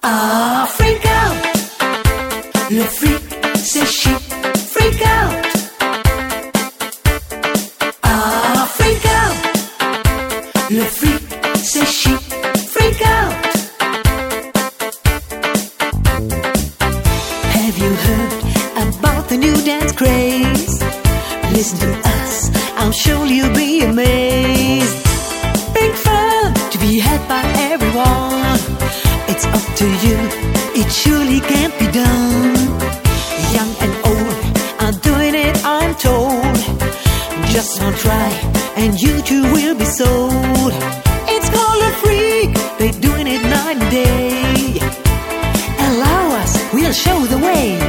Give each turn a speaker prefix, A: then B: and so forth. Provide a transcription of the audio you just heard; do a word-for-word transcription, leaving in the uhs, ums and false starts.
A: Ah, freak out. Le freak, c'est chic. Freak out. Ah, freak out. Le freak, c'est chic. Freak out. Have you heard about the new dance craze? Listen to us, I'm sure you'll be amazed. Big fun to be had by everyone. It's up to you, it surely can't be done. Young and old are doing it, I'm told. Just one try and you too will be sold. It's called a freak, they're doing it night and day. Allow us, we'll show the way.